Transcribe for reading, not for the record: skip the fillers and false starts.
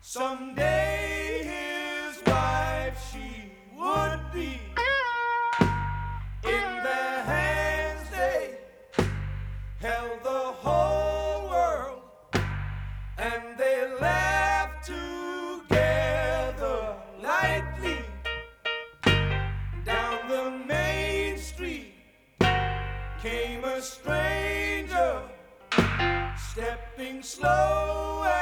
Someday his wife she would be. In their hands they held the whole world, and they laughed together lightly. Down the main street came a stranger, stepping slow